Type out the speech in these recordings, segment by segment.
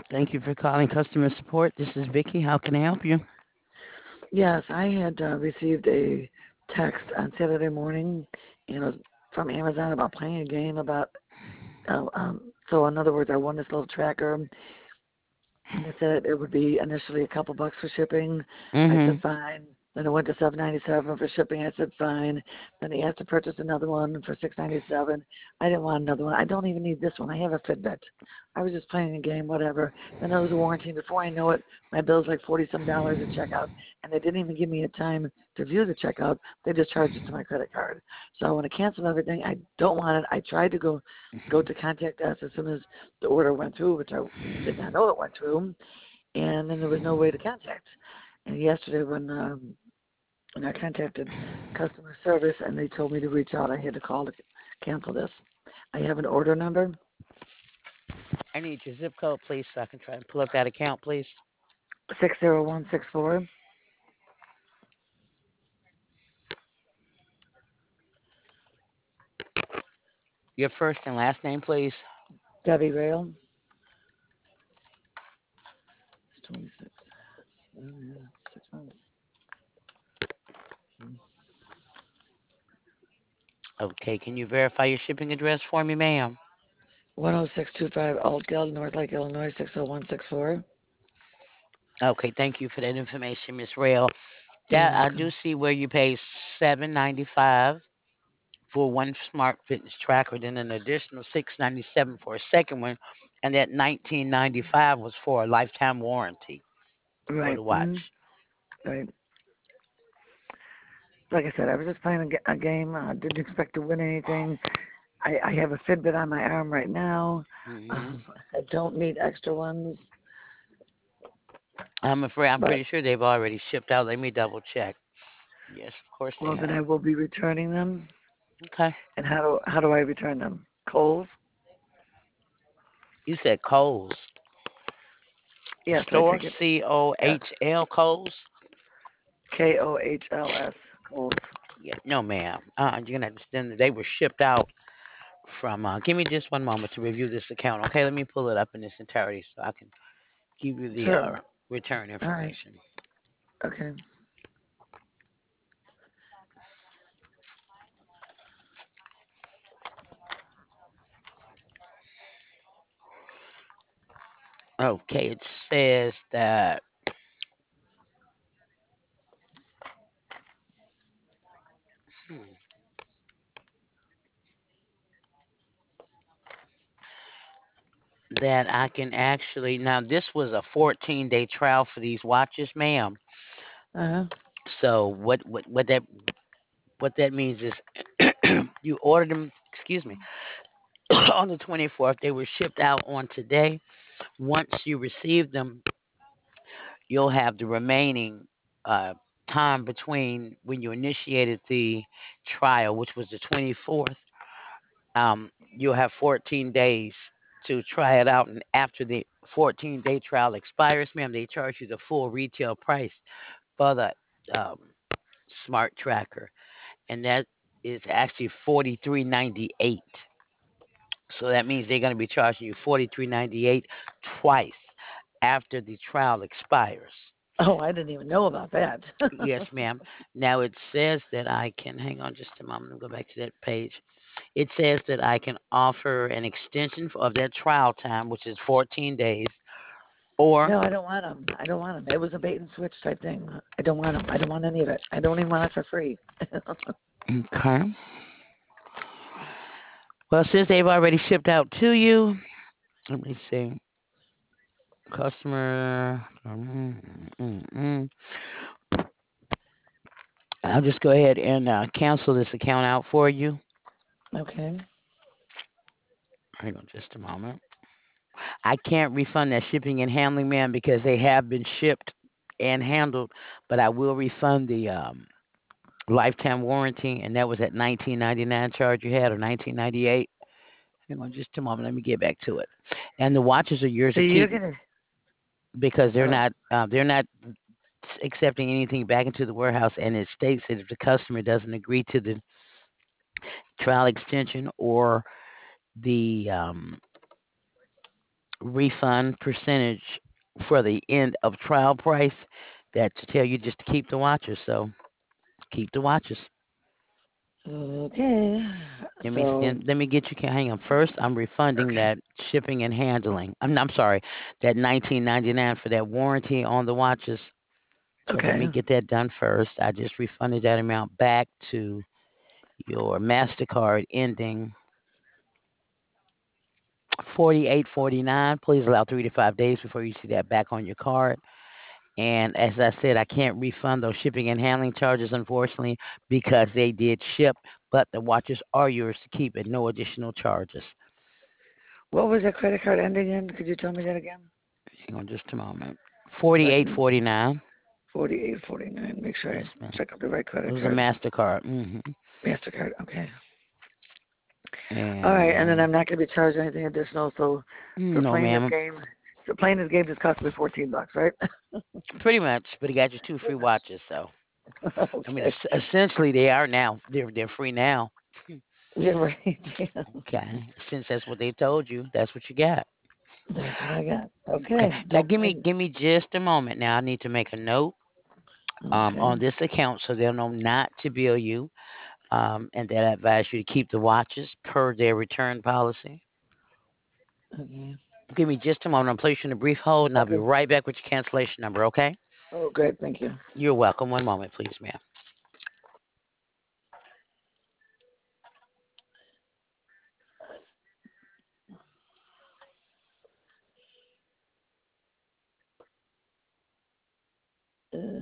Thank you for calling customer support. This is Vicky. How can I help you? Yes, I had received a text on Saturday morning, from Amazon about playing a game about. So in other words, I won this little tracker, and they said it would be initially a couple bucks for shipping. I said Mm-hmm. fine. Then it went to $7.97 for shipping. I said fine. Then he asked to purchase another one for $6.97. I didn't want another one. I don't even need this one. I have a Fitbit. I was just playing a game, whatever. Then there was a warranty. Before I know it, my bill's like $40 some at checkout, and they didn't even give me a time to view the checkout. They just charged it to my credit card. So I want to cancel everything. I don't want it. I tried to go to contact us as soon as the order went through, which I did not know it went through, and then there was no way to contact. And yesterday when I contacted customer service and they told me to reach out, I had to call to cancel this. I have an order number, I need your zip code, please, so I can try and pull up that account, please. 60164. Your first and last name, please. Debbie Rail. It's 26. Oh, yeah, 6 months. Okay, can you verify your shipping address for me, ma'am? 10625 Altgeld, North Lake, Illinois, 60164. Okay, thank you for that information, Miss Rail. You're That I do welcome. see where you pay $7.95 for one smart fitness tracker, then an additional $6.97 for a second one, and that $19.95 was for a lifetime warranty for Right. the watch. Right. Like I said, I was just playing a game. Didn't expect to win anything. I have a Fitbit on my arm right now. Hmm. Um, I don't need extra ones, I'm afraid I'm but pretty sure they've already shipped out. Let me double check. Yes, of course they well, then have. I will be returning them. Okay. And how do I return them? Kohl's? You said Kohl's. Yes, I Store think it's yes. Kohl Kohl's. Kohl's. Kohl's. Yeah, no, ma'am. You're gonna understand that they were shipped out from. Give me just one moment to review this account. Okay, let me pull it up in its entirety so I can give you the Sure. return All right. information. Okay. Okay, it says that hmm, that I can actually now. This was a 14-day trial for these watches, ma'am. Uh huh. So what that means is you ordered them. Excuse me. On the 24th, they were shipped out on today. Once you receive them, you'll have the remaining uh, time between when you initiated the trial, which was the 24th. You'll have 14 days to try it out, and after the 14-day trial expires, ma'am, they charge you the full retail price for the um, smart tracker, and that is actually 43.98. So that means they're going to be charging you 43.98 twice after the trial expires. Oh, I didn't even know about that. Yes, ma'am. Now it says that I can hang on just a moment and go back to that page. It says that I can offer an extension of that trial time, which is 14 days, or No, I don't want them. I don't want them. It was a bait and switch type thing. I don't want them. I don't want any of it. I don't even want it for free. okay. Well, since they've already shipped out to you, let me see. Customer. I'll just go ahead and cancel this account out for you. Okay. Hang on just a moment. I can't refund that shipping and handling, man, because they have been shipped and handled, but I will refund the lifetime warranty, and that was at 19.99 charge you had, or 19.98. Hang on just a moment. Let me get back to it. And the watches are yours So to you're keep gonna. because Oh. they're not accepting anything back into the warehouse, and it states that if the customer doesn't agree to the trial extension or the refund percentage for the end of trial price. That to tell you just to keep the watches. So keep the watches. Okay. So, Let me get you. Can hang on first. I'm refunding okay. that shipping and handling. I'm sorry, that 19.99 for that warranty on the watches. So let me Okay. get that done first. I just refunded that amount back to your Mastercard ending 48.49. Please allow 3 to 5 days before you see that back on your card. And as I said, I can't refund those shipping and handling charges, unfortunately, because they did ship, but the watches are yours to keep at no additional charges. What was that credit card ending in? Could you tell me that again? Hang on just a moment. So I Forty-eight can forty-nine. 4849. Make sure I Yes, ma'am. check out the right It credit was a card. Mastercard. Mastercard. Okay. All right, and then And I'm not going to be charged anything additional. So for no, playing this ma'am. game, just cost me $14, right? Pretty much, but it got you two free watches. So I mean, Okay. essentially, they are now. They're free now. You're right. Yeah. Okay, since that's what they told you, that's what you got. That's what I got. Okay, Okay. now Don't mind. give me just a moment. Now I need to make a note Okay. on this account so they'll know not to bill you, and that I advise you to keep the watches per their return policy. Okay. Give me just a moment. I'll place you in a brief hold, and I'll be Okay. right back with your cancellation number. Okay? Oh, great. Thank you. You're welcome. One moment, please, ma'am. Uh,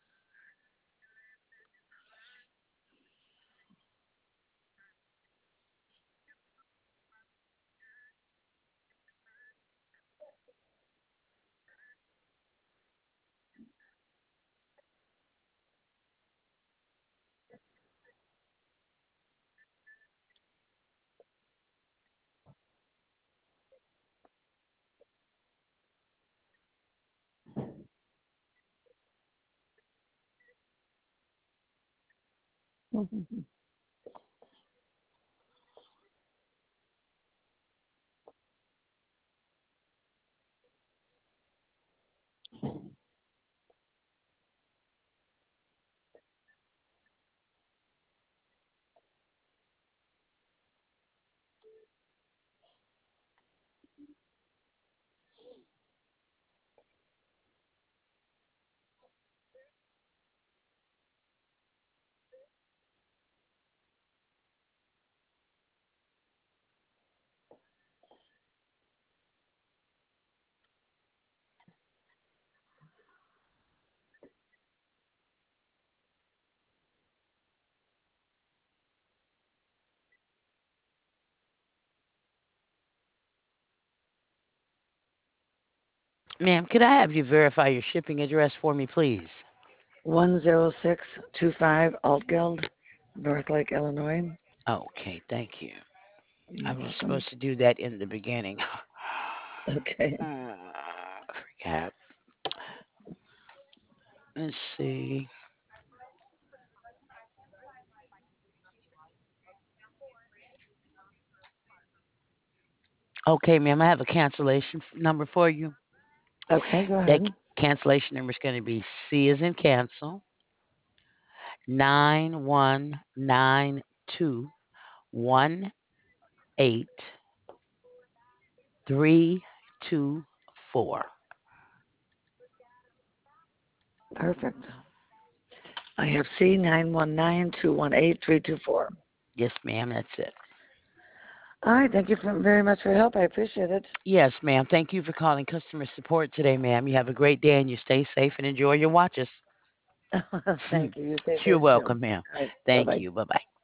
Ma'am, could I have you verify your shipping address for me, please? 10625 Altgeld, North Lake, Illinois. Okay, thank you. I You're was welcome. supposed to do that in the beginning. Okay. Forgot. Let's see. Okay, ma'am, I have a cancellation number for you. Okay, go That ahead. cancellation number is going to be C as in cancel 919218 324. Perfect. I have C919218324. Yes, ma'am, that's it. All right. Thank you very much for your help. I appreciate it. Yes, ma'am. Thank you for calling customer support today, ma'am. You have a great day and you stay safe and enjoy your watches. Thank you. You stay You're safe too. welcome, ma'am. All right. Bye Thank bye. you. Bye bye.